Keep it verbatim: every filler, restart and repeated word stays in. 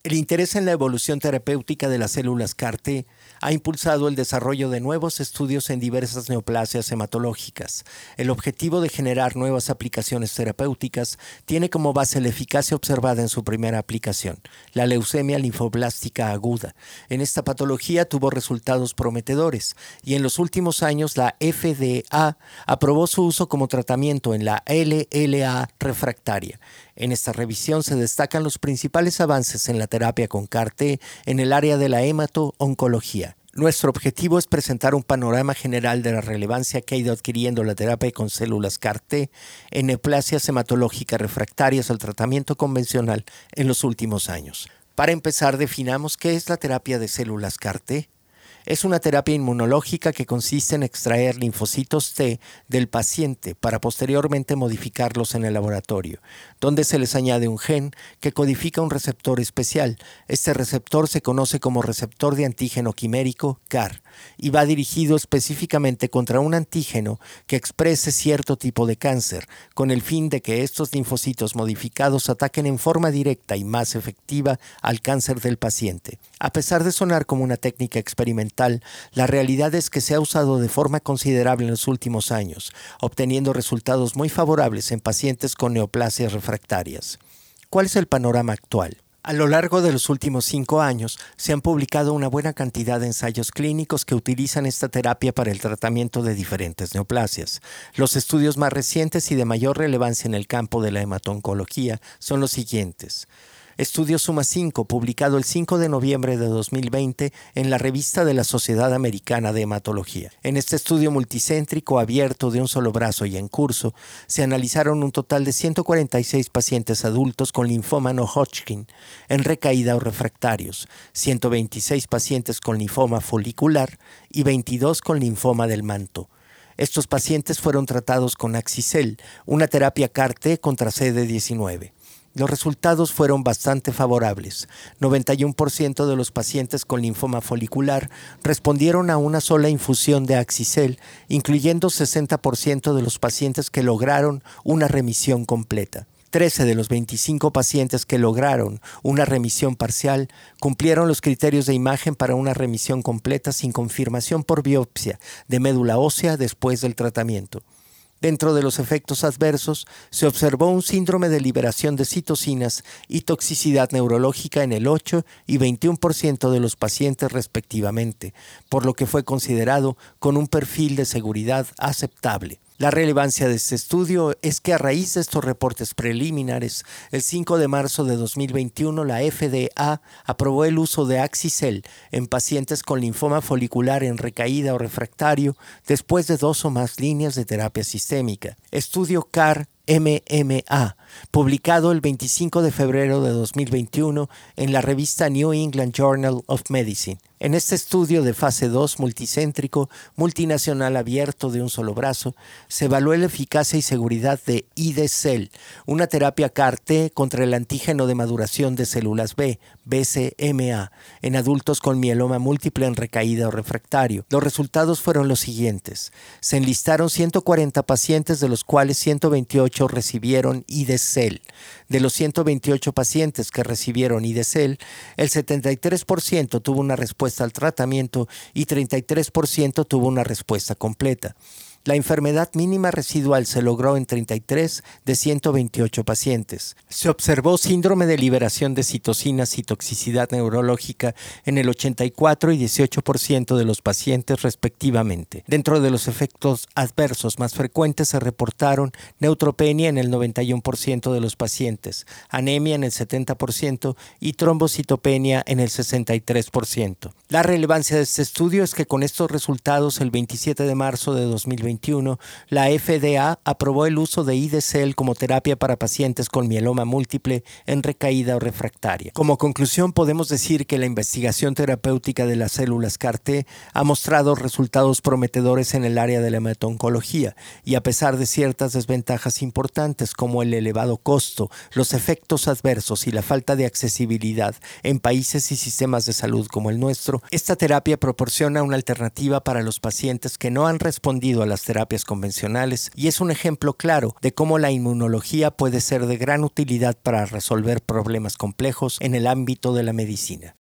El interés en la evolución terapéutica de las células C A R T ha impulsado el desarrollo de nuevos estudios en diversas neoplasias hematológicas. El objetivo de generar nuevas aplicaciones terapéuticas tiene como base la eficacia observada en su primera aplicación, la leucemia linfoblástica aguda. En esta patología tuvo resultados prometedores y en los últimos años la F D A aprobó su uso como tratamiento en la L L A refractaria. En esta revisión se destacan los principales avances en la terapia con C A R T en el área de la hemato-oncología. Nuestro objetivo es presentar un panorama general de la relevancia que ha ido adquiriendo la terapia con células C A R T en neoplasias hematológicas refractarias al tratamiento convencional en los últimos años. Para empezar, definamos qué es la terapia de células C A R T. Es una terapia inmunológica que consiste en extraer linfocitos T del paciente para posteriormente modificarlos en el laboratorio, donde se les añade un gen que codifica un receptor especial. Este receptor se conoce como receptor de antígeno quimérico C A R y va dirigido específicamente contra un antígeno que exprese cierto tipo de cáncer, con el fin de que estos linfocitos modificados ataquen en forma directa y más efectiva al cáncer del paciente. A pesar de sonar como una técnica experimental, la realidad es que se ha usado de forma considerable en los últimos años, obteniendo resultados muy favorables en pacientes con neoplasias refractarias. ¿Cuál es el panorama actual? A lo largo de los últimos cinco años se han publicado una buena cantidad de ensayos clínicos que utilizan esta terapia para el tratamiento de diferentes neoplasias. Los estudios más recientes y de mayor relevancia en el campo de la hemato-oncología son los siguientes. Estudio Suma cinco, publicado el cinco de noviembre de dos mil veinte en la revista de la Sociedad Americana de Hematología. En este estudio multicéntrico abierto de un solo brazo y en curso, se analizaron un total de ciento cuarenta y seis pacientes adultos con linfoma no Hodgkin en recaída o refractarios, ciento veintiséis pacientes con linfoma folicular y veintidós con linfoma del manto. Estos pacientes fueron tratados con Axi-Cel, una terapia C A R T contra C D diecinueve. Los resultados fueron bastante favorables. noventa y uno por ciento de los pacientes con linfoma folicular respondieron a una sola infusión de Axi-Cel, incluyendo sesenta por ciento de los pacientes que lograron una remisión completa. trece de los veinticinco pacientes que lograron una remisión parcial cumplieron los criterios de imagen para una remisión completa sin confirmación por biopsia de médula ósea después del tratamiento. Dentro de los efectos adversos, se observó un síndrome de liberación de citocinas y toxicidad neurológica en el ocho y veintiuno por ciento de los pacientes respectivamente, por lo que fue considerado con un perfil de seguridad aceptable. La relevancia de este estudio es que a raíz de estos reportes preliminares, el cinco de marzo de dos mil veintiuno la F D A aprobó el uso de Axi-Cel en pacientes con linfoma folicular en recaída o refractario después de dos o más líneas de terapia sistémica. Estudio C A R M M A, publicado el veinticinco de febrero de dos mil veintiuno en la revista New England Journal of Medicine. En este estudio de fase dos multicéntrico, multinacional abierto de un solo brazo, se evaluó la eficacia y seguridad de Ide-Cel, una terapia C A R T contra el antígeno de maduración de células B, B C M A, en adultos con mieloma múltiple en recaída o refractario. Los resultados fueron los siguientes. Se enlistaron ciento cuarenta pacientes, de los cuales ciento veintiocho recibieron Ide-Cel. De los ciento veintiocho pacientes que recibieron Ide-Cel, el setenta y tres por ciento tuvo una respuesta al tratamiento y treinta y tres por ciento tuvo una respuesta completa. La enfermedad mínima residual se logró en treinta y tres de ciento veintiocho pacientes. Se observó síndrome de liberación de citocinas y toxicidad neurológica en el ochenta y cuatro y dieciocho por ciento de los pacientes respectivamente. Dentro de los efectos adversos más frecuentes se reportaron neutropenia en el noventa y uno por ciento de los pacientes, anemia en el setenta por ciento y trombocitopenia en el sesenta y tres por ciento. La relevancia de este estudio es que con estos resultados, el veintisiete de marzo de dos mil veintiuno, la F D A aprobó el uso de Ide-Cel como terapia para pacientes con mieloma múltiple en recaída o refractaria. Como conclusión, podemos decir que la investigación terapéutica de las células C A R T ha mostrado resultados prometedores en el área de la hemato-oncología y a pesar de ciertas desventajas importantes como el elevado costo, los efectos adversos y la falta de accesibilidad en países y sistemas de salud como el nuestro, esta terapia proporciona una alternativa para los pacientes que no han respondido a las las terapias convencionales y es un ejemplo claro de cómo la inmunología puede ser de gran utilidad para resolver problemas complejos en el ámbito de la medicina.